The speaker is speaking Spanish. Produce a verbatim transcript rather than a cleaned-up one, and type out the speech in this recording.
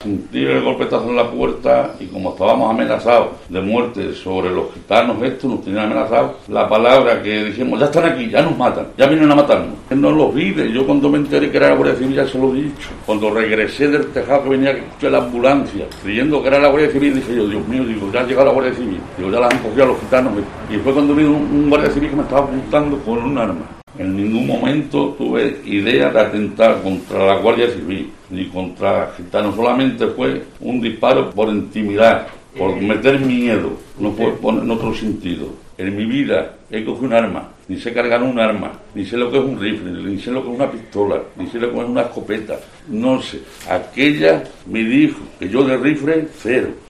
sentí el golpetazo en la puerta y como estábamos amenazados de muerte sobre los gitanos estos, nos tenían amenazados, la palabra que dijimos, ya están aquí, ya nos matan, ya vienen a matarnos. Él no los vive, yo cuando me enteré que era la Guardia Civil ya se lo he dicho. Cuando regresé del tejado que venía, que escuché la ambulancia, creyendo que era la Guardia Civil, dije yo, Dios mío, digo, ya ha llegado la Guardia Civil, digo, ya las han cogido a los gitanos. Y fue cuando vino un, un Guardia Civil que me estaba apuntando con un arma. En ningún momento tuve idea de atentar contra la Guardia Civil ni contra gitanos, solamente fue un disparo por intimidar, por meter miedo, no por poner en otro sentido. En mi vida he cogido un arma, ni sé cargar un arma, ni sé lo que es un rifle, ni sé lo que es una pistola, ni sé lo que es una escopeta, no sé. Aquella me dijo que yo de rifle, cero.